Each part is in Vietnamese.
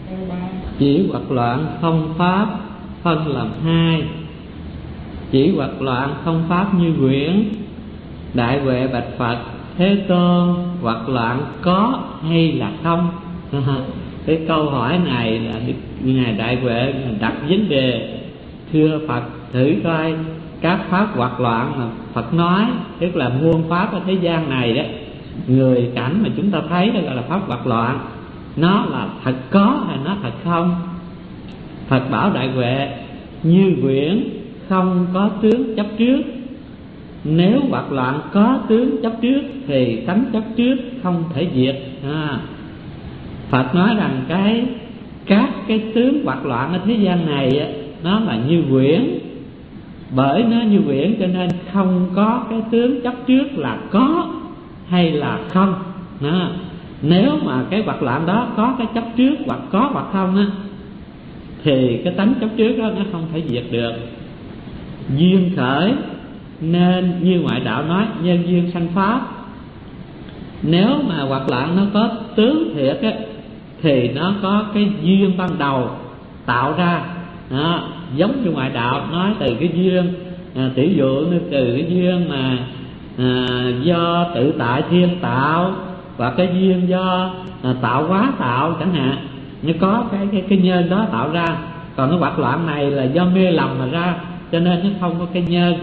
Chỉ hoặc loạn không pháp phân làm hai. Chỉ hoặc loạn không pháp như quyển. Đại Huệ bạch Phật: Thế Tôn, hoặc loạn có hay là không? Cái câu hỏi này là Ngài Đại Huệ đặt vấn đề: thưa Phật, thử coi các pháp hoặc loạn mà Phật nói, tức là muôn pháp ở thế gian này đó, người cảnh mà chúng ta thấy đó gọi là pháp hoặc loạn, nó là thật có hay nó thật không? Phật bảo Đại Huệ: như quyển không có tướng chấp trước. Nếu hoặc loạn có tướng chấp trước thì tánh chấp trước không thể diệt. Phật nói rằng các cái tướng hoặc loạn ở thế gian này nó là như quyển. Bởi nó như quyển cho nên không có cái tướng chấp trước là có hay là không. Nếu mà cái hoặc loạn đó có cái chấp trước hoặc có hoặc không á, thì cái tánh chấp trước đó nó không thể diệt được. Duyên khởi nên như ngoại đạo nói nhân duyên sanh pháp. Nếu mà hoặc loạn nó có tướng thiệt á, thì nó có cái duyên ban đầu tạo ra. Giống như ngoại đạo nói từ cái duyên tỷ dụ như từ cái duyên mà do tự tại thiên tạo, và cái duyên do tạo hóa tạo chẳng hạn, nó có cái nhân đó tạo ra. Còn cái hoặc loạn này là do mê lầm mà ra, cho nên nó không có cái nhân.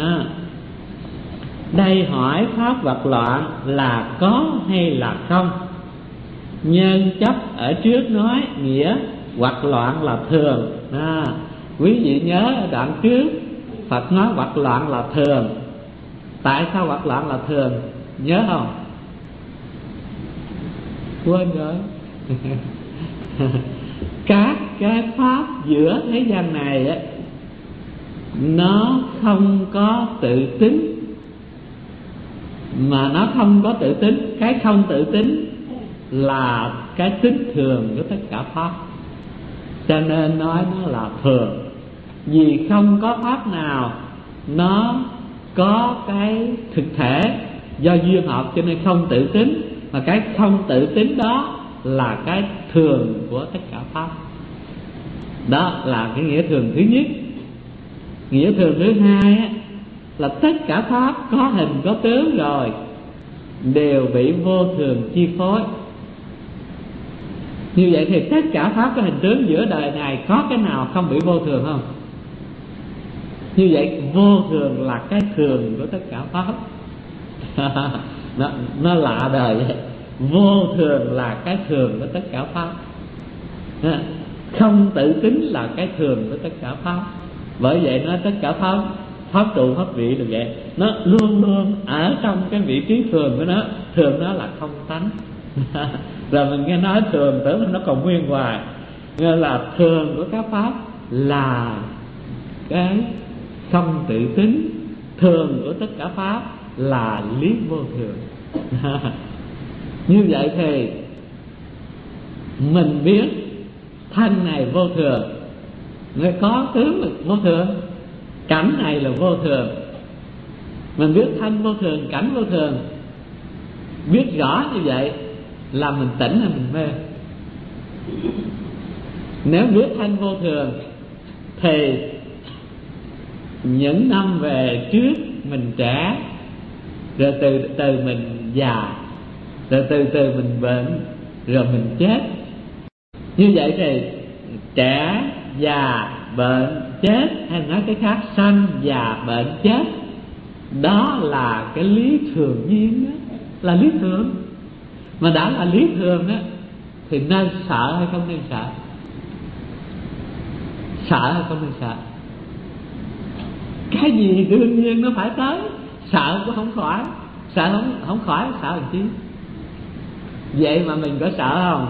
Đây hỏi pháp hoặc loạn là có hay là không? Nhân chấp ở trước nói nghĩa hoặc loạn là thường. Quý vị nhớ ở đoạn trước Phật nói hoặc loạn là thường. Tại sao hoặc loạn là thường? Nhớ không? Quên rồi. Các cái pháp giữa thế gian này á, nó không có tự tính. Mà nó không có tự tính, cái không tự tính là cái tính thường của tất cả pháp, cho nên nói nó là thường. Vì không có pháp nào nó có cái thực thể do duyên hợp, cho nên không tự tính. Mà cái không tự tính đó là cái thường của tất cả pháp. Đó là cái nghĩa thường thứ nhất. Nghĩa thường thứ hai á, là tất cả pháp có hình có tướng rồi đều bị vô thường chi phối. Như vậy thì tất cả pháp có hình tướng giữa đời này có cái nào không bị vô thường không? Như vậy vô thường là cái thường của tất cả pháp. Nó lạ đời vậy. Vô thường là cái thường của tất cả pháp. Không tự tính là cái thường của tất cả pháp. Bởi vậy nói tất cả pháp trụ pháp vị được vậy. Nó luôn luôn ở trong cái vị trí thường của nó. Thường đó là không tánh. Rồi mình nghe nói thường tưởng nó còn nguyên hoài. Nên là thường của các pháp là cái không tự tính. Thường của tất cả pháp là lý vô thường. Như vậy thì mình biết thân này vô thường, người có tướng là vô thường, cảnh này là vô thường. Mình biết thân vô thường, cảnh vô thường, biết rõ như vậy là mình tỉnh hay mình mê. Nếu biết thân vô thường thì những năm về trước mình trẻ, rồi từ mình già, rồi từ mình bệnh, rồi mình chết. Như vậy thì trẻ, già, bệnh, chết, hay nói cái khác sanh, già, bệnh, chết, đó là cái lý thường nhiên đó, là lý thường. Mà đã là lý thường đó thì nên sợ hay không nên sợ? Sợ hay không nên sợ? Cái gì đương nhiên nó phải tới, sợ cũng không khỏi. Sợ không khỏi, sợ làm chi? Vậy mà mình có sợ không?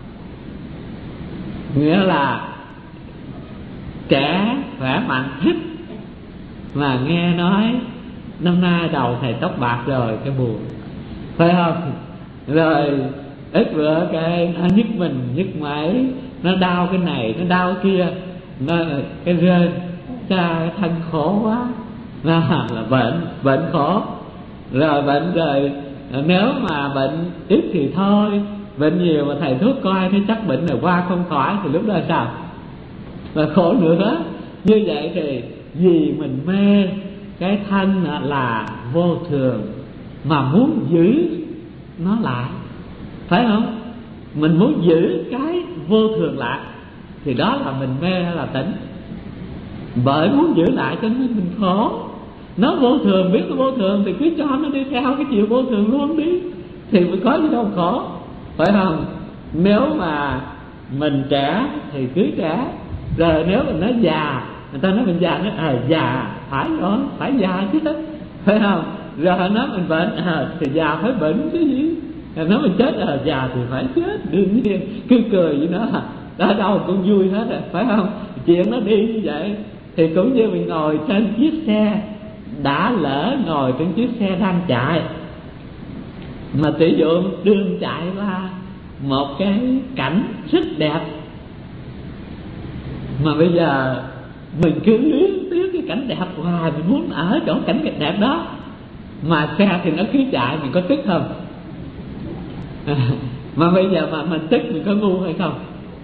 Nghĩa là trẻ khỏe mạnh thích, mà nghe nói năm nay đầu thầy tóc bạc rồi cái buồn, phải không? Rồi ít bữa cái nó nhức mình nhức mẩy, nó đau cái này nó đau cái kia, nó cái rên, cái thân khổ quá, là bệnh khổ. Rồi bệnh rồi, nếu mà bệnh ít thì thôi, bệnh nhiều mà thầy thuốc coi thấy chắc bệnh này qua không khỏi thì lúc đó sao? Là khổ nữa. Như vậy thì vì mình mê cái thân là vô thường mà muốn giữ nó lại, phải không? Mình muốn giữ cái vô thường lại thì đó là mình mê hay là tỉnh? Bởi muốn giữ lại cho nên mình khổ. Nó vô thường, biết nó vô thường thì cứ cho nó đi theo cái chiều vô thường luôn đi, thì mới có gì đâu khổ, phải không? Nếu mà mình trẻ thì cứ trẻ, rồi nếu mình nói già, người ta nói mình già, nói già phải rồi, phải già chứ, phải không? Rồi nói mình bệnh, thì già phải bệnh chứ gì. Rồi nói mình chết, già thì phải chết, đương nhiên. Cứ cười với nó, ở đâu cũng vui hết rồi, phải không? Chuyện nó đi như vậy. Thì cũng như mình ngồi trên chiếc xe, đã lỡ ngồi trên chiếc xe đang chạy, mà tỷ dụ đường chạy qua một cái cảnh rất đẹp, mà bây giờ mình cứ luyến tiếc cái cảnh đẹp hoài, mình muốn ở chỗ cảnh đẹp đó, mà xe thì nó cứ chạy, mình có tức không? Mà bây giờ mà mình tức mình có ngu hay không?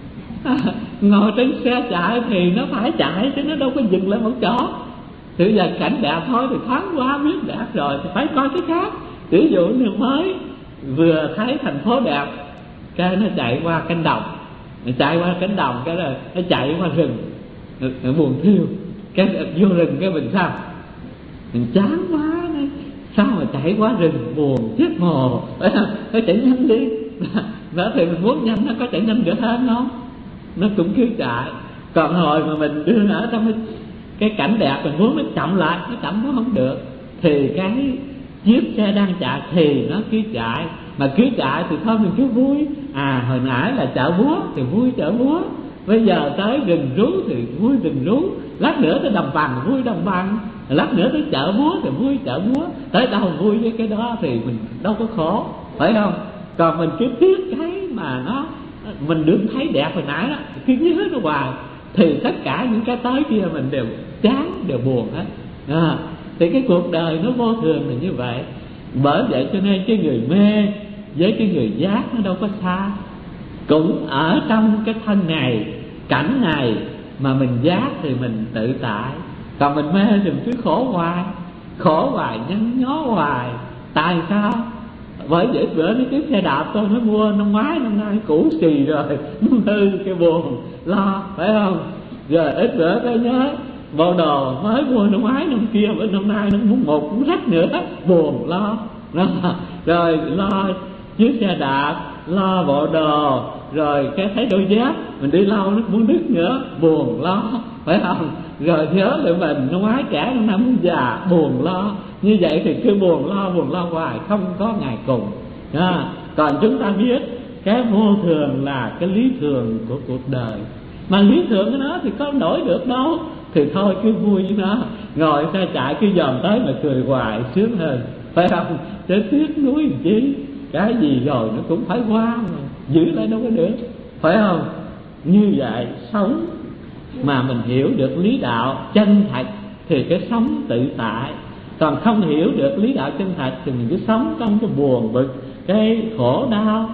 Ngồi trên xe chạy thì nó phải chạy chứ nó đâu có dừng lại một chỗ. Thì bây giờ cảnh đẹp thôi thì thoáng quá biết đẹp rồi thì phải coi cái khác. Ví dụ như mới vừa thấy thành phố đẹp, cái nó chạy qua cánh đồng, chạy qua cánh đồng cái rồi nó chạy qua rừng, nó buồn thiêu, cái vô rừng cái mình sao? Mình chán quá này. Sao mà chạy qua rừng buồn chết mồ, nó chạy nhanh đi. Đó thì mình muốn nhanh, nó có chạy nhanh được hơn không? Nó cũng cứ chạy. Còn hồi mà mình đưa ở trong cái cảnh đẹp, mình muốn nó chậm lại, nó chậm cũng không được. Thì cái chiếc xe đang chạy thì nó cứ chạy, mà cứ chạy thì thôi mình cứ vui. Hồi nãy là chợ búa thì vui chợ búa, bây giờ tới rừng rú thì vui rừng rú, lát nữa tới đồng bằng vui đồng bằng, lát nữa tới chợ búa thì vui chợ búa. Tới đâu vui với cái đó thì mình đâu có khổ, phải không? Còn mình cứ tiếc cái mà nó mình được thấy đẹp hồi nãy đó, cứ nhớ nó hoài, thì tất cả những cái tới kia mình đều chán, đều buồn hết. Thì cái cuộc đời nó vô thường là như vậy. Bởi vậy cho nên cái người mê với cái người giác nó đâu có xa, cũng ở trong cái thân này, cảnh này, mà mình giác thì mình tự tại. Còn mình mê thì mình cứ khổ hoài, nhăn nhó hoài. Tại sao? Bởi vậy bữa nó chiếc xe đạp tôi nó mua năm ngoái, năm nay cũ xì rồi, nó hư, cái buồn lo, phải không? Rồi ít bữa cái nhớ bộ đồ mới mua năm ngoái năm kia, bữa năm nay nó muốn một cũng rách nữa, buồn lo. Rồi lo chiếc xe đạp, lo bộ đồ, rồi cái thấy đôi dép mình đi lâu nó muốn đứt nữa, buồn lo, phải không? Rồi nhớ lại mình nó ngoái trẻ, nó năm muốn già, buồn lo. Như vậy thì cứ buồn lo hoài, không có ngày cùng. Còn chúng ta biết cái vô thường là cái lý thường của cuộc đời, mà lý thường của nó thì có đổi được đâu. Thì thôi cứ vui với nó, ngồi xe chạy cứ dòm tới mà cười hoài sướng hơn, phải không? Chứ tiếc nuối làm chi, cái gì rồi nó cũng phải qua mà, giữ lại đâu có được, phải không? Như vậy sống mà mình hiểu được lý đạo chân thật thì cái sống tự tại. Còn không hiểu được lý đạo chân thật thì mình cứ sống trong cái buồn bực, cái khổ đau,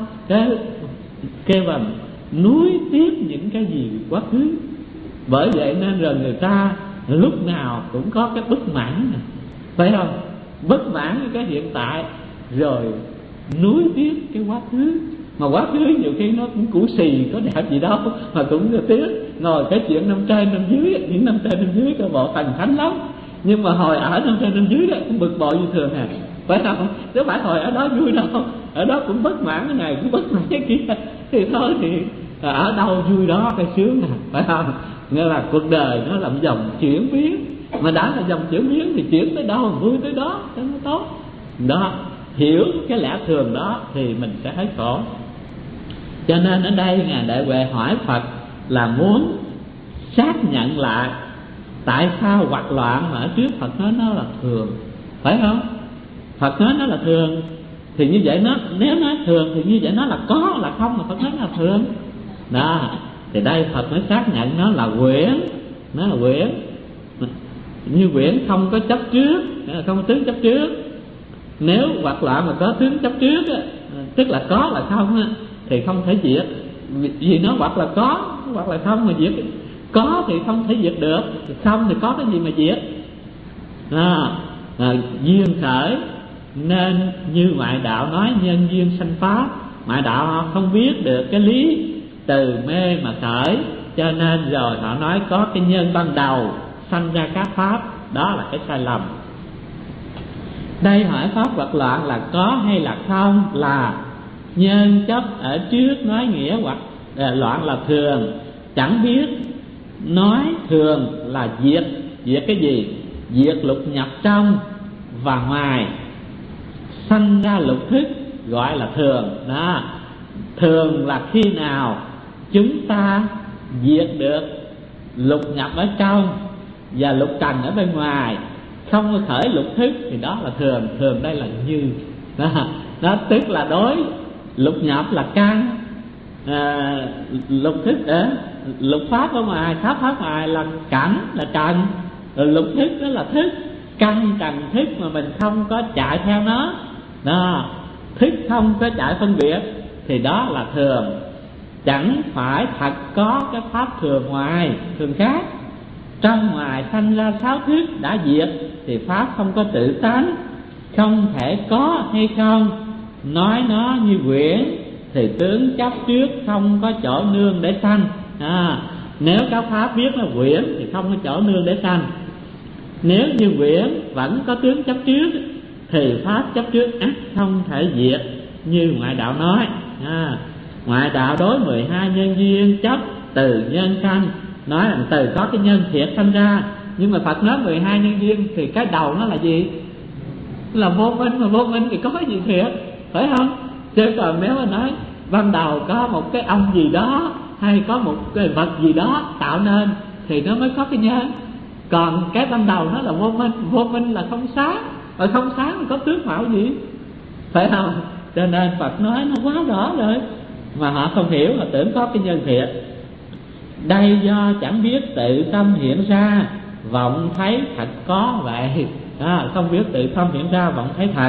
cái bằng nuối tiếc những cái gì quá khứ. Bởi vậy nên rồi người ta lúc nào cũng có cái bất mãn này, phải không? Bất mãn với cái hiện tại, rồi nuối tiếc cái quá khứ. Mà quá khứ nhiều khi nó cũng cũ xì, có đẹp gì đâu mà cũng tiếc. Ngồi cái chuyện năm trên năm dưới, những năm trên năm dưới cái bộ thành thánh lắm, nhưng mà hồi ở năm trên năm dưới đó cũng bực bội như thường phải không? Chứ phải hồi ở đó vui đâu, ở đó cũng bất mãn cái này, cũng bất mãn cái kia. Thì thôi thì ở đâu vui đó cái sướng phải không? Nghĩa là cuộc đời nó là một dòng chuyển biến, mà đã là dòng chuyển biến thì chuyển tới đâu vui tới đó cho nó tốt. Đó, hiểu cái lẽ thường đó thì mình sẽ thấy khổ. Cho nên ở đây Ngài Đại Huệ hỏi Phật là muốn xác nhận lại tại sao hoặc loạn mà ở trước Phật nói nó là thường, phải không? Phật nói nó là thường thì như vậy nó, nếu nói thường thì như vậy nó là có là không, mà Phật nói là thường. Đó, thì đây Phật mới xác nhận nó là quyển, nó là quyển. Như quyển không có chấp trước, không có tướng chấp trước. Nếu hoặc loạn mà có tướng chấp trước á, tức là có là không á, thì không thể diệt, vì nó hoặc là có hoặc là không mà diệt. Có thì không thể diệt được, không thì có cái gì mà diệt. Duyên khởi, nên như ngoại đạo nói nhân duyên sanh pháp. Ngoại đạo họ không biết được cái lý từ mê mà khởi, cho nên rồi họ nói có cái nhân ban đầu sanh ra các pháp. Đó là cái sai lầm. Đây hỏi pháp vật loạn là có hay là không, là nhân chấp ở trước nói nghĩa hoặc loạn là thường. Chẳng biết nói thường là diệt. Diệt cái gì? Diệt lục nhập trong và ngoài, sanh ra lục thức, gọi là thường. Đó. Thường là khi nào chúng ta diệt được lục nhập ở trong và lục trần ở bên ngoài, không có khởi lục thức, thì đó là thường. Thường đây là như đó, tức là đối lục nhập là căn, lục thức lục pháp ở ngoài, pháp ngoài là cảnh, là trần, rồi lục thức đó là thức. Căn trần thức mà mình không có chạy theo nó, đó, thức không có chạy phân biệt, thì đó là thường. Chẳng phải thật có cái pháp thường ngoài, thường khác. Trong ngoài sanh ra sáu thức đã diệt, thì pháp không có tự tánh, không thể có hay không. Nói nó như quyển, thì tướng chấp trước không có chỗ nương để sanh. Nếu các pháp biết là quyển thì không có chỗ nương để sanh. Nếu như quyển vẫn có tướng chấp trước, thì pháp chấp trước ắt không thể diệt, như ngoại đạo nói. Ngoại đạo đối 12 nhân duyên chấp từ nhân sanh, nói là từ có cái nhân thiệt sanh ra. Nhưng mà Phật nói 12 nhân duyên thì cái đầu nó là gì? Là vô minh, mà vô minh thì có cái gì thiệt, phải không? Chứ còn nếu mà nói ban đầu có một cái ông gì đó, hay có một cái vật gì đó tạo nên, thì nó mới có cái nhân. Còn cái ban đầu nó là vô minh là không sáng, và không sáng thì có tướng mạo gì, phải không? Cho nên Phật nói nó quá rõ rồi, mà họ không hiểu, họ tưởng có cái nhân thiệt. Đây do chẳng biết tự tâm hiện ra, vọng thấy thật có vậy. Không biết tự tâm hiện ra, vọng thấy thật.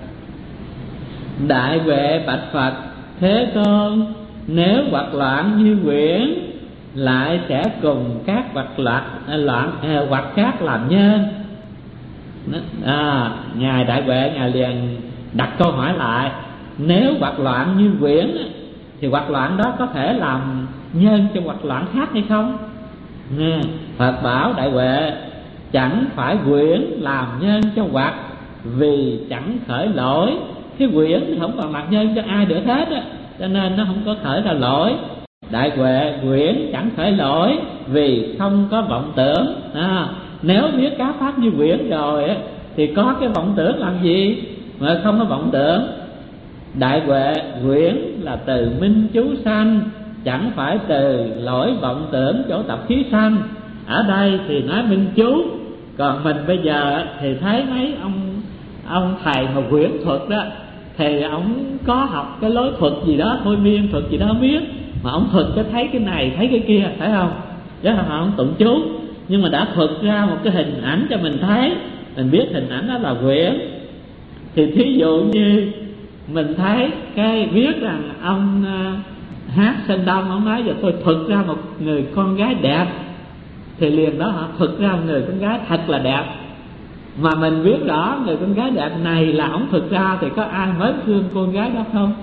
Đại Huệ bạch Phật: Thế Tôn, nếu vật loạn như quyển, lại sẽ cùng các vật vật khác làm nhân. Ngài Đại Huệ ngài liền đặt câu hỏi lại: nếu vật loạn như quyển thì vật loạn đó có thể làm nhân cho vật loạn khác hay không? Phật bảo Đại Huệ: chẳng phải quyển làm nhân cho vật, vì chẳng khởi lỗi. Cái quyển thì không còn làm nhân cho ai được hết á, cho nên nó không có khởi ra lỗi. Đại Huệ, quyển chẳng khởi lỗi vì không có vọng tưởng. Nếu biết các pháp như quyển rồi á, thì có cái vọng tưởng làm gì mà không có vọng tưởng. Đại Huệ, quyển là từ minh chú sanh, chẳng phải từ lỗi vọng tưởng chỗ tập khí sanh. Ở đây thì nói minh chú, còn mình bây giờ thì thấy mấy ông thầy mà quyển thuật đó, thì ông có học cái lối thuật gì đó, thôi miên thuật gì đó không biết, mà ông thuật cho thấy cái này thấy cái kia, phải không? Chứ họ không tụng chú, nhưng mà đã thuật ra một cái hình ảnh cho mình thấy, mình biết hình ảnh đó là quyển. Thì thí dụ như mình thấy cái viết rằng ông Hát Sơn Đông, ông nói giờ tôi thuật ra một người con gái đẹp, thì liền đó họ thuật ra một người con gái thật là đẹp. Mà mình biết rõ người con gái đẹp này là ông thuật ra, thì có ai mới thương con gái đó không?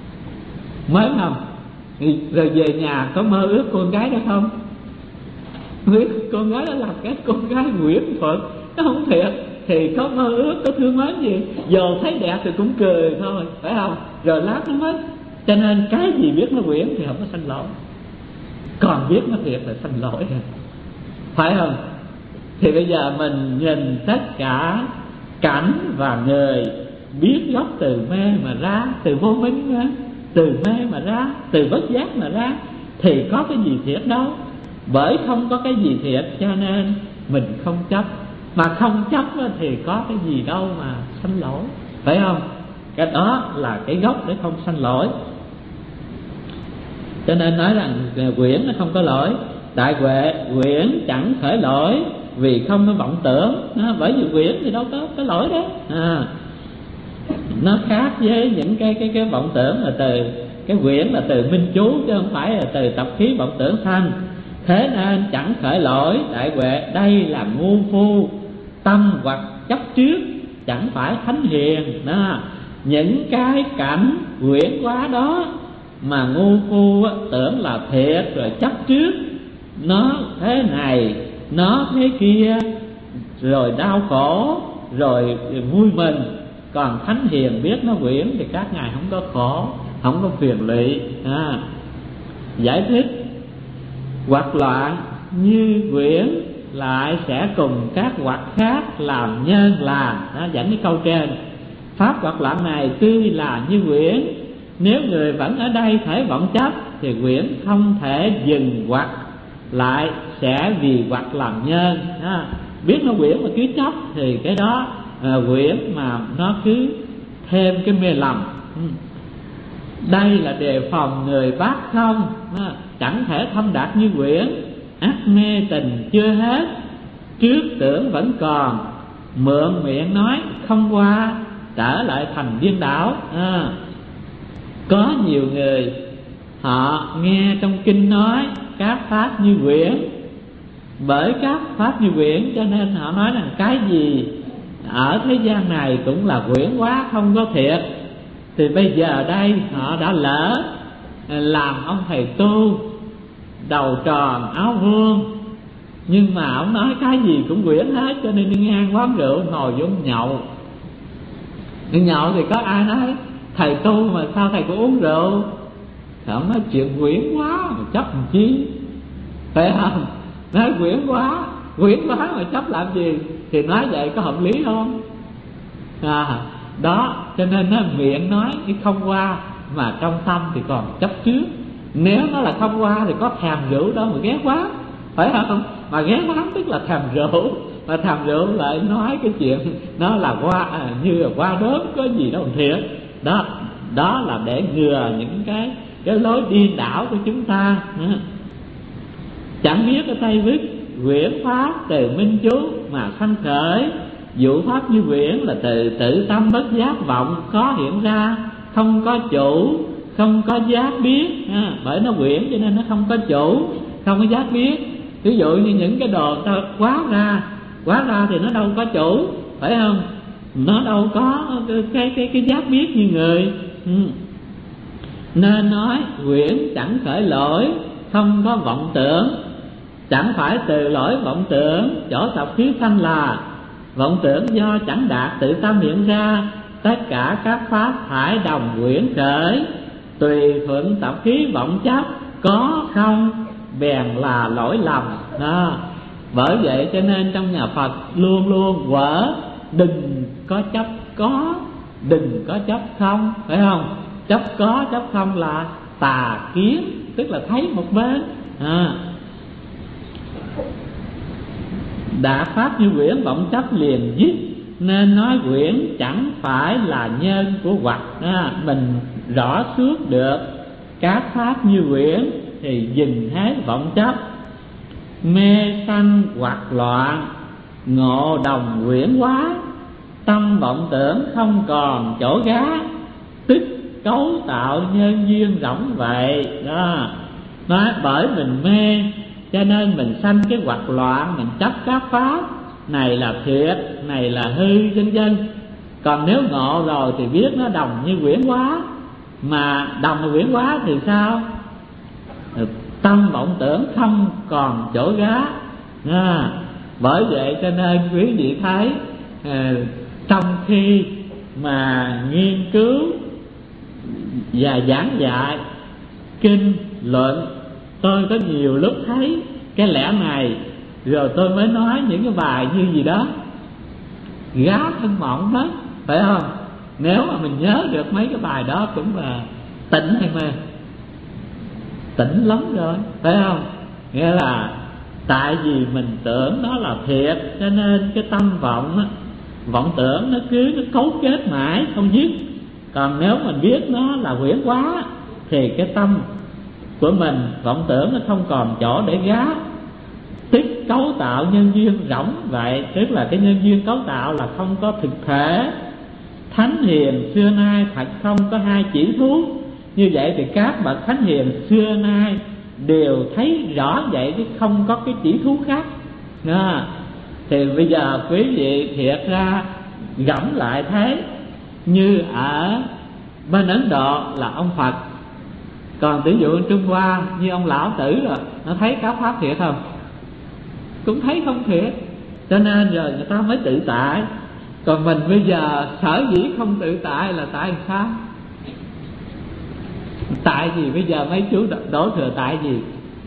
Mới không? Rồi về nhà có mơ ước con gái đó không? Biết con gái đó là cái con gái quyển thuật, nó không thiệt, thì có mơ ước, có thương mến gì, giờ thấy đẹp thì cũng cười thôi, phải không? Rồi lát nó mất. Cho nên cái gì biết nó quyển thì không có sanh lỗi, còn biết nó thiệt là sanh lỗi, phải không? Thì bây giờ mình nhìn tất cả cảnh và người, biết gốc từ mê mà ra, từ vô minh ra, từ mê mà ra, từ bất giác mà ra, thì có cái gì thiệt đâu. Bởi không có cái gì thiệt cho nên mình không chấp. Mà không chấp thì có cái gì đâu mà sanh lỗi, phải không? Cái đó là cái gốc để không sanh lỗi. Cho nên nói rằng quyển nó không có lỗi. Đại Huệ, quyển chẳng khởi lỗi vì không có vọng tưởng. Bởi vì quyển thì đâu có cái lỗi đó. Nó khác với những cái vọng tưởng là từ cái quyển là từ minh chú chứ không phải là từ tập khí vọng tưởng sanh. Thế nên chẳng khởi lỗi đại huệ, đây là ngu phu tâm hoặc chấp trước, chẳng phải thánh hiền đó. Những cái cảnh quyển quá đó mà ngu phu tưởng là thiệt rồi chấp trước, nó thế này nó thế kia, rồi đau khổ rồi vui mừng. Còn thánh hiền biết nó quyển thì các ngài không có khổ, không có phiền lụy. Giải thích: hoặc loạn như quyển lại sẽ cùng các hoặc khác làm nhân làm. Dẫn cái câu trên. Pháp hoặc loạn này tuy là như quyển, nếu người vẫn ở đây thể vọng chấp thì quyển không thể dừng hoặc lại sẽ vì hoặc làm nhân. Biết nó quyển mà cứ chấp thì cái đó quyển mà nó cứ thêm cái mê lầm. Đây là đề phòng người bác không, chẳng thể thâm đạt như quyển. Ác mê tình chưa hết, trước tưởng vẫn còn, mượn miệng nói không qua, trở lại thành điên đảo. Có nhiều người họ nghe trong kinh nói các pháp như quyển, bởi các pháp như quyển cho nên họ nói rằng cái gì ở thế gian này cũng là quyển quá, không có thiệt. Thì bây giờ đây họ đã lỡ làm ông thầy tu đầu tròn áo vuông, nhưng mà ông nói cái gì cũng quyển hết, cho nên đi ngang quán rượu ngồi vô nhậu. Nhậu thì có ai nói thầy tu mà sao thầy cũng uống rượu? Thì ông nói chuyện quyển quá mà chấp làm chi, phải không? Nói quyển quá mà chấp làm gì? Thì nói vậy có hợp lý không? Đó, cho nên nó miệng nói cái không qua mà trong tâm thì còn chấp trước. Nếu nó là không qua thì có thèm rượu đâu mà ghét quá, phải không? Mà ghét quá tức là thèm rượu, mà thèm rượu lại nói cái chuyện nó là qua như là qua đớm, có gì đâu thiệt. Đó là để ngừa những cái lối điên đảo của chúng ta. Chẳng biết ở Tây Vức quyển pháp từ minh chú mà sanh khởi. Dụ pháp như quyển là từ tự tâm bất giác vọng có hiện ra, không có chủ, không có giác biết. Bởi nó quyển cho nên nó không có chủ, không có giác biết. Ví dụ như những cái đồ ta quát ra thì nó đâu có chủ, phải không? Nó đâu có cái giác biết như người. Nên nói quyển chẳng khởi lỗi, không có vọng tưởng. Chẳng phải từ lỗi vọng tưởng chỗ tập khí sanh là vọng tưởng do chẳng đạt tự tâm hiện ra. Tất cả các pháp phải đồng quyển khởi, tùy thuận tập khí vọng chấp có không bèn là lỗi lầm. Bởi vậy cho nên trong nhà Phật luôn luôn quở đừng có chấp có, đừng có chấp không, phải không? Chấp có chấp không là tà kiến, tức là thấy một bên. Đã pháp như quyển vọng chấp liền dứt, nên nói quyển chẳng phải là nhân của hoặc. Mình rõ suốt được các pháp như quyển thì dừng hết vọng chấp. Mê sanh hoặc loạn, ngộ đồng quyển quá, tâm vọng tưởng không còn chỗ gá, tức cấu tạo nhân duyên rỗng vậy. Nói bởi mình mê cho nên mình sanh cái hoặc loạn, mình chấp các pháp này là thiệt, này là hư, vân vân. Còn nếu ngộ rồi thì biết nó đồng như quyển quá. Mà đồng như quyển quá thì sao? Tâm vọng tưởng không còn chỗ gá. Bởi vậy cho nên quý vị thấy trong khi mà nghiên cứu và giảng dạy kinh luận, tôi có nhiều lúc thấy cái lẽ này, rồi tôi mới nói những cái bài như gì đó gá thân mộng hết, phải không? Nếu mà mình nhớ được mấy cái bài đó cũng là tỉnh hay mê, tỉnh lắm rồi, phải không? Nghĩa là tại vì mình tưởng nó là thiệt, cho nên cái tâm vọng vọng tưởng nó cứ cấu kết mãi không dứt. Còn nếu mình biết nó là quyển quá thì cái tâm của mình vọng tưởng nó không còn chỗ để gá, tức cấu tạo nhân duyên rỗng vậy. Tức là cái nhân duyên cấu tạo là không có thực thể. Thánh hiền xưa nay thật không có hai chỉ thú, Như vậy thì các bậc thánh hiền xưa nay đều thấy rõ vậy, chứ không có cái chỉ thú khác. Thì bây giờ quý vị thiệt ra gẫm lại thấy, như ở bên Ấn Độ là ông Phật, còn ví dụ Trung Hoa như ông Lão Tử rồi, nó thấy các pháp thiệt không? Cũng thấy không thiệt, cho nên rồi người ta mới tự tại. Còn mình bây giờ sở dĩ không tự tại là tại sao? Tại gì bây giờ mấy chú đổ thừa tại gì?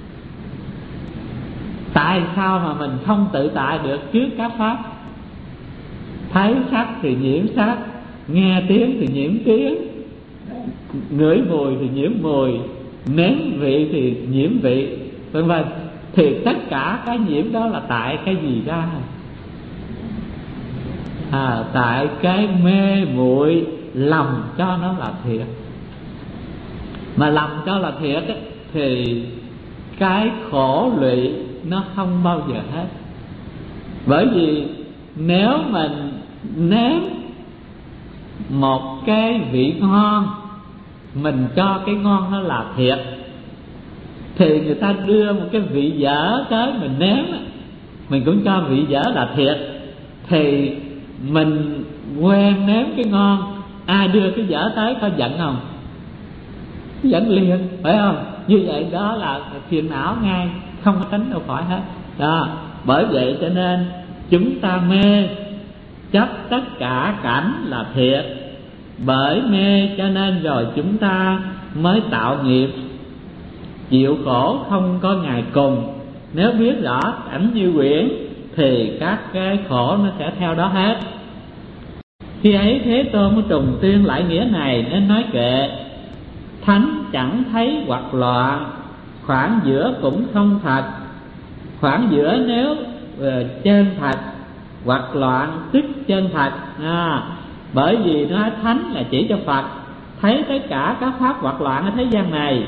Tại sao mà mình không tự tại được trước các pháp? Thấy sắc thì nhiễm sắc, nghe tiếng thì nhiễm tiếng, ngửi mùi thì nhiễm mùi, nếm vị thì nhiễm vị, vân vân. Thì tất cả cái nhiễm đó là tại cái gì ra? Tại cái mê muội lầm cho nó là thiệt. Mà lầm cho là thiệt ấy, thì cái khổ lụy nó không bao giờ hết. Bởi vì nếu mình nếm một cái vị ngon, mình cho cái ngon nó là thiệt, thì người ta đưa một cái vị dở tới mình nếm, mình cũng cho vị dở là thiệt, thì mình quen nếm cái ngon, ai đưa cái dở tới có giận không? Giận liền, phải không? Như vậy đó là phiền não ngay, không có tránh đâu khỏi hết đó. Bởi vậy cho nên chúng ta mê chấp tất cả cảnh là thiệt. Bởi mê cho nên rồi chúng ta mới tạo nghiệp, chịu khổ không có ngày cùng. Nếu biết rõ cảnh như quyển thì các cái khổ nó sẽ theo đó hết. Khi ấy Thế Tôn mới trùng tuyên lại nghĩa này nên nói kệ: thánh chẳng thấy hoặc loạn, khoảng giữa cũng không thật. Khoảng giữa nếu chân thật, hoặc loạn tức chân thật. Bởi vì nói thánh là chỉ cho Phật thấy tất cả các pháp hoặc loạn ở thế gian này,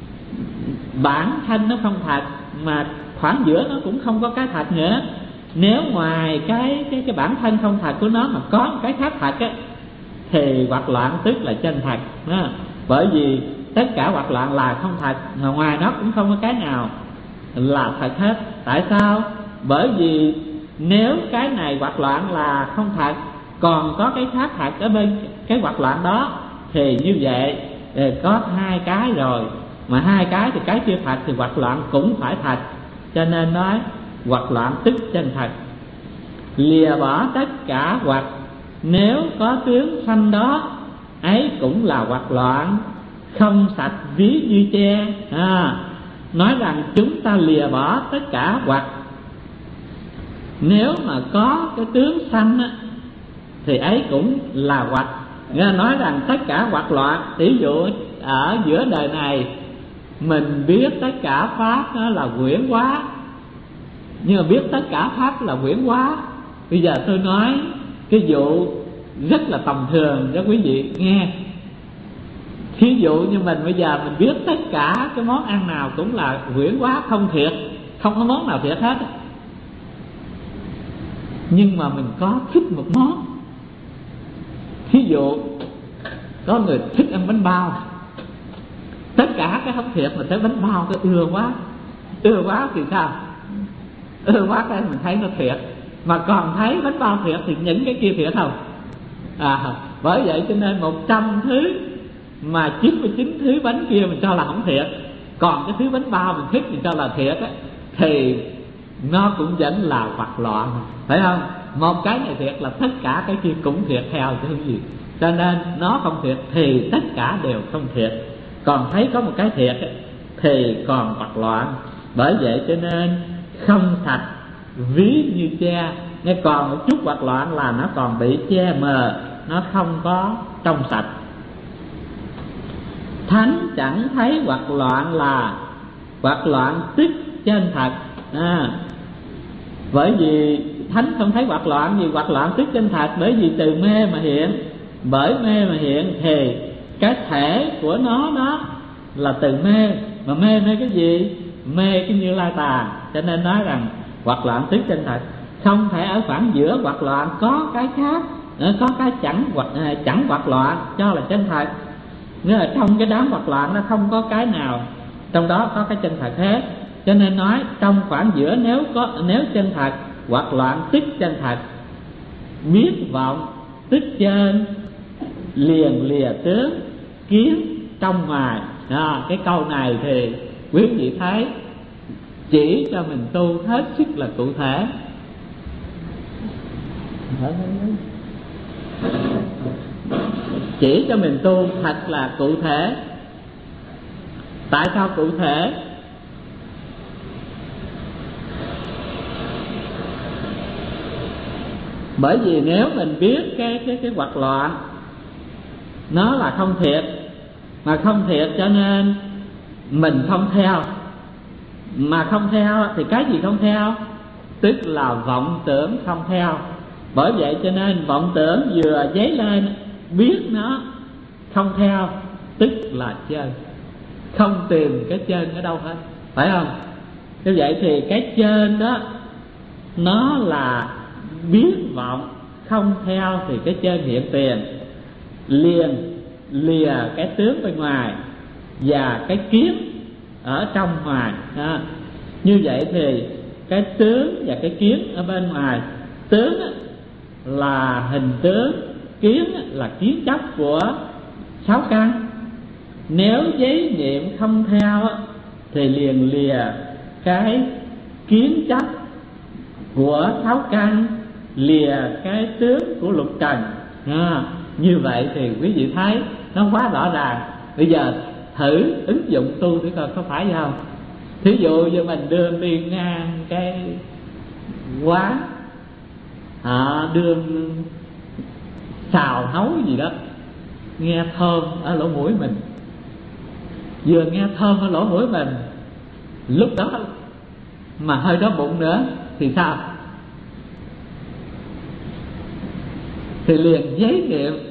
bản thân nó không thật, mà khoảng giữa nó cũng không có cái thật nữa. Nếu ngoài cái bản thân không thật của nó mà có một cái khác thật á, thì hoặc loạn tức là chân thật. Bởi vì tất cả hoặc loạn là không thật, mà ngoài nó cũng không có cái nào là thật hết. Tại sao? Bởi vì nếu cái này hoặc loạn là không thật, còn có cái khác thật ở bên cái hoặc loạn đó, thì như vậy có hai cái rồi, mà hai cái thì cái chưa thật thì hoặc loạn cũng phải thật. Cho nên nói hoặc loạn tức chân thật. Lìa bỏ tất cả hoặc, nếu có tướng sanh đó, ấy cũng là hoặc loạn, không sạch ví như tre. Nói rằng chúng ta lìa bỏ tất cả hoặc, nếu mà có cái tướng sanh á, thì ấy cũng là hoặc. Nghe nói rằng tất cả hoặc loạn. Ví dụ ở giữa đời này mình biết tất cả pháp đó là quyển hóa, nhưng mà biết tất cả pháp là quyển hóa. Bây giờ tôi nói cái vụ rất là tầm thường cho quý vị nghe. Thí dụ như mình bây giờ mình biết tất cả cái món ăn nào cũng là quyển hóa không thiệt, không có món nào thiệt hết, nhưng mà mình có thích một món. Thí dụ có người thích ăn bánh bao, tất cả cái không thiệt mà tới bánh bao cái ưa quá thì sao? Ưa quá cái mình thấy nó thiệt, mà còn thấy bánh bao thiệt thì những cái kia thiệt không? Bởi vậy cho nên 100 thứ mà 99 thứ bánh kia mình cho là không thiệt, còn cái thứ bánh bao mình thích mình cho là thiệt á, thì nó cũng vẫn là hoặc loạn, phải không? Một cái này thiệt là tất cả cái kia cũng thiệt theo chứ không gì. Cho nên nó không thiệt thì tất cả đều không thiệt, còn thấy có một cái thiệt thì còn hoặc loạn. Bởi vậy cho nên không sạch ví như che. Nghe còn một chút hoặc loạn là nó còn bị che mờ, nó không có trong sạch. Thánh chẳng thấy hoặc loạn là hoặc loạn tức chân thật. Bởi vì thánh không thấy hoặc loạn gì, hoặc loạn tức chân thật. Bởi vì từ mê mà hiện, bởi mê mà hiện thì cái thể của nó đó là từ mê. Mà mê cái gì? Mê cái Như Lai Tà. Cho nên nói rằng hoặc loạn tức chân thật. Không thể ở khoảng giữa hoặc loạn có cái khác, có cái chẳng hoặc loạn cho là chân thật. Nghĩa là trong cái đám vật loạn nó không có cái nào trong đó có cái chân thật hết. Cho nên nói trong khoảng giữa nếu chân thật hoặc loạn tức chân thật, biết vọng tức chân, liền lìa tướng kiến trong ngoài. Cái câu này thì quý vị thấy chỉ cho mình tu hết sức là cụ thể. Chỉ cho mình tu thật là cụ thể. Tại sao cụ thể? Bởi vì nếu mình biết cái hoạt loạn nó là không thiệt, mà không thiệt cho nên mình không theo. Mà không theo thì cái gì không theo? Tức là vọng tưởng không theo. Bởi vậy cho nên vọng tưởng vừa dấy lên, biết nó không theo, tức là chân. Không tìm cái chân ở đâu hết, phải không? Như vậy thì cái trên đó nó là biết vọng không theo thì cái trên hiện tiền, liền lìa cái tướng bên ngoài và cái kiến ở trong ngoài. Như vậy thì cái tướng và cái kiến ở bên ngoài, tướng là hình tướng, kiến là kiến chấp của sáu căn. Nếu giấy niệm không theo thì liền lìa cái kiến chấp của sáu căn, lìa cái tướng của lục trần. Như vậy thì quý vị thấy nó quá rõ ràng. Bây giờ thử ứng dụng tu thử coi có phải không? Thí dụ như mình đưa đi ngang cái quán, đường xào nấu gì đó, nghe thơm ở lỗ mũi mình, vừa nghe thơm ở lỗ mũi mình, lúc đó mà hơi đói bụng nữa thì sao? Thì liền giấy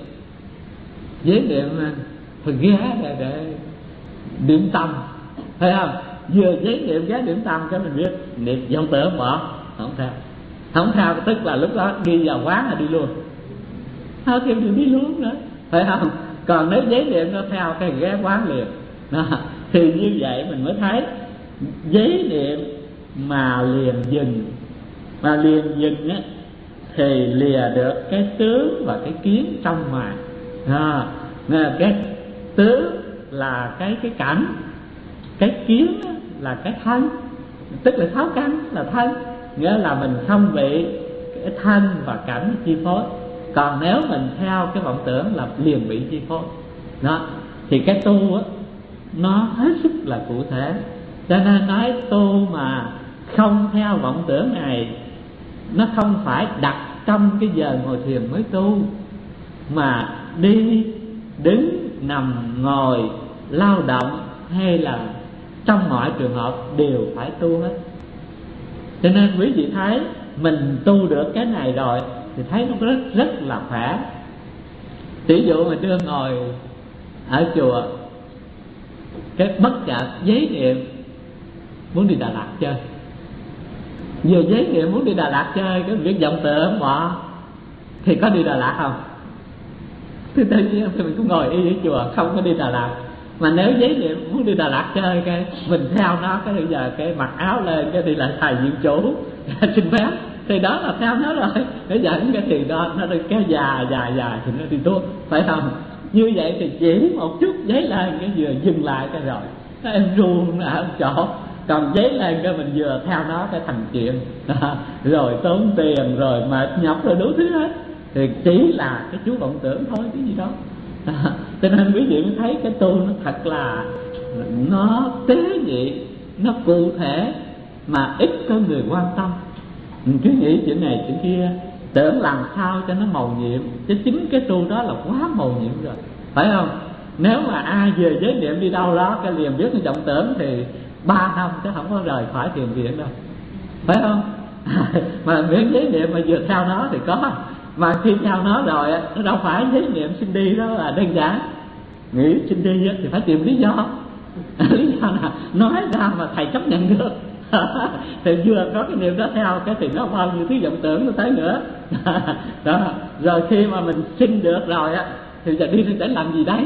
niệm thôi ghé để điểm tâm, thấy không? Vừa giấy niệm ghé điểm tâm cái mình biết niệm vọng tưởng bỏ, không theo tức là lúc đó đi vào quán là đi luôn, thôi thì đừng đi luôn nữa, phải không? Còn nếu giấy niệm nó theo cái ghé quán liền. Thì như vậy mình mới thấy giấy niệm mà liền dừng á, thì lìa được cái tướng và cái kiến trong ngoài. Cái tướng là cái cảnh, cái kiến là cái thân, tức là sáu căn là thân. Nghĩa là mình không bị cái thân và cảnh chi phối. Còn nếu mình theo cái vọng tưởng là liền bị chi phối. Thì cái tu á nó hết sức là cụ thể. Cho nên nói tu mà không theo vọng tưởng này, nó không phải đặt trong cái giờ ngồi thiền mới tu, mà đi đứng nằm ngồi lao động hay là trong mọi trường hợp đều phải tu hết. Cho nên quý vị thấy mình tu được cái này rồi thì thấy nó rất là khỏe. Ví dụ mà chưa ngồi ở chùa, cái bất chợt giấy niệm muốn đi Đà Lạt chơi, vừa giấy niệm muốn đi Đà Lạt chơi, cái việc vọng tưởng bỏ thì có đi Đà Lạt không? Thì tự nhiên thì mình cũng ngồi y ở chùa không có đi Đà Lạt. Mà nếu giấy niệm muốn đi Đà Lạt chơi, cái mình theo nó, cái bây giờ cái mặc áo lên cái đi lại thầy nhiệm chủ xin phép, thì đó là theo nó rồi. Nó dẫn cái thì đó nó đi kéo dài thì nó đi tuốt, phải không? Như vậy thì chỉ một chút giấy lên cái vừa dừng lại cái rồi nó em ru ở chỗ. Còn giấy lên cái mình vừa theo nó cái thành chuyện rồi tốn tiền rồi mệt nhọc rồi đủ thứ hết, thì chỉ là cái chú vọng tưởng thôi, cái gì đó. Cho nên quý vị mới thấy cái tu nó thật là nó tế nhị, nó cụ thể mà ít có người quan tâm. Mình cứ nghĩ chuyện này chuyện kia, tưởng làm sao cho nó mầu nhiệm, chứ chính cái tu đó là quá mầu nhiệm rồi, phải không? Nếu mà ai vừa giới niệm đi đâu đó cái liền biết cái vọng tưởng thì 3 năm chứ không có rời khỏi thiền viện đâu, phải không? Mà miễn giới niệm mà vừa theo nó thì có. Mà khi theo nó rồi nó đâu phải giới niệm xin đi đó là đơn giản. Nghĩ xin đi thì phải tìm lý do. Lý do nào nói ra mà thầy chấp nhận được. Thì vừa có cái niệm đó theo cái thì nó bao nhiêu thứ vọng tưởng nó tới nữa. Đó. Rồi khi mà mình xin được rồi á thì giờ đi để làm gì đấy,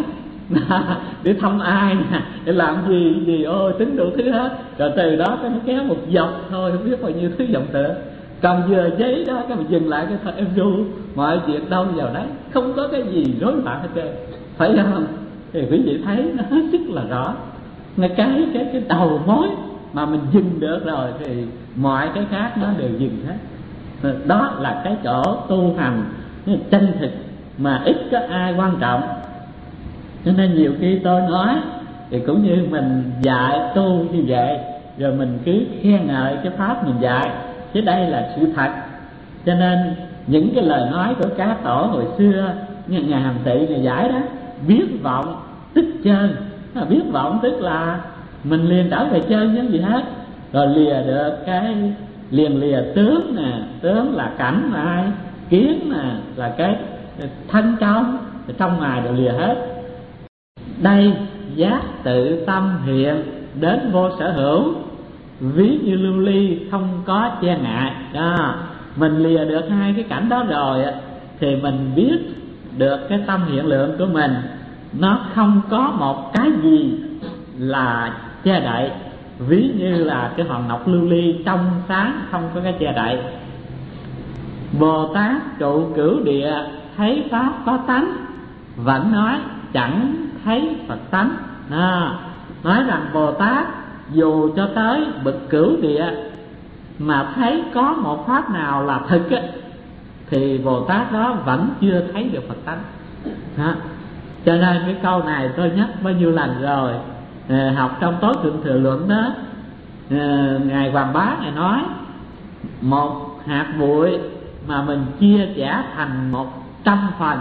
để thăm ai nè, để làm gì ôi tính đủ thứ hết. Rồi từ đó cái nó kéo một dọc thôi, không biết bao nhiêu thứ dòng tựa. Cầm vừa giấy đó cái mình dừng lại cái thôi em ru, mọi việc đâu vào đấy, không có cái gì rối loạn hết trơn, phải không? Thì quý vị thấy nó hết sức là rõ. Ngay cái đầu mối mà mình dừng được rồi thì mọi cái khác nó đều dừng hết. Đó là cái chỗ tu hành chân thực mà ít có ai quan trọng. Cho nên nhiều khi tôi nói thì cũng như mình dạy tu như vậy, rồi mình cứ khen ngợi cái pháp mình dạy, chứ đây là sự thật. Cho nên những cái lời nói của các tổ hồi xưa như Ngài Hàm Tị Ngài giải đó, biết vọng tức chân. Biết vọng tức là mình liền trở về chân chứ gì hết. Rồi lìa được cái liền lìa tướng nè, tướng là cảnh là ai, kiến nè là cái thân trong ngoài đều lìa hết. Đây giác tự tâm hiện đến vô sở hữu, ví như lưu ly không có che ngại. Đó, mình lìa được hai cái cảnh đó rồi thì mình biết được cái tâm hiện lượng của mình nó không có một cái gì là che đậy, ví như là cái hòn ngọc lưu ly trong sáng không có cái che đậy. Bồ Tát trụ cửu địa thấy pháp có tánh, vẫn nói chẳng thấy Phật tánh. Nói rằng Bồ Tát dù cho tới bậc cửu địa mà thấy có một pháp nào là thực thì Bồ Tát đó vẫn chưa thấy được Phật tánh. Cho nên cái câu này tôi nhắc bao nhiêu lần rồi. Học trong Tối Thượng Thừa Luận đó, Ngài Hoàng Bá Ngài nói một hạt bụi mà mình chia sẻ thành 100 phần,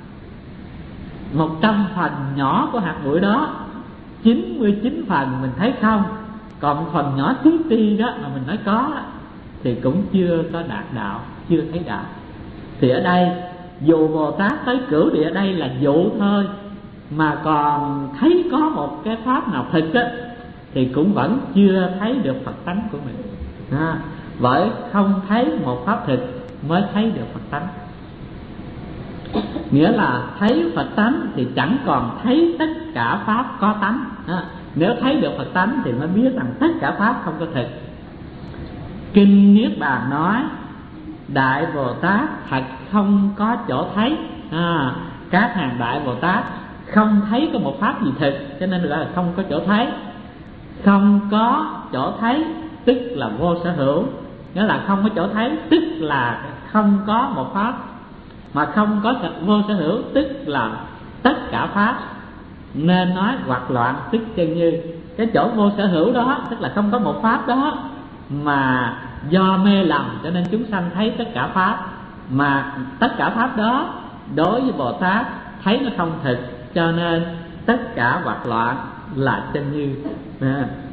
100 phần nhỏ của hạt bụi đó, 99 phần mình thấy không, còn phần nhỏ tí ti đó mà mình nói có thì cũng chưa có đạt đạo, chưa thấy đạo. Thì ở đây dù Bồ Tát tới cửu địa đây là dụ thôi, mà còn thấy có một cái pháp nào thực thì cũng vẫn chưa thấy được Phật tánh của mình. Bởi không thấy một pháp thực mới thấy được Phật tánh. Nghĩa là thấy Phật tánh thì chẳng còn thấy tất cả pháp có tánh. Nếu thấy được Phật tánh thì mới biết rằng tất cả pháp không có thực. Kinh Niết Bàn nói Đại Bồ Tát thật không có chỗ thấy. Các hàng Đại Bồ Tát không thấy có một pháp gì thực, cho nên gọi là không có chỗ thấy. Không có chỗ thấy tức là vô sở hữu. Nghĩa là không có chỗ thấy tức là không có một pháp, mà không có vô sở hữu tức là tất cả pháp. Nên nói hoặc loạn tức chân như. Cái chỗ vô sở hữu đó tức là không có một pháp đó, mà do mê lầm cho nên chúng sanh thấy tất cả pháp. Mà tất cả pháp đó đối với Bồ Tát thấy nó không thực, cho nên tất cả hoặc loạn là chân như.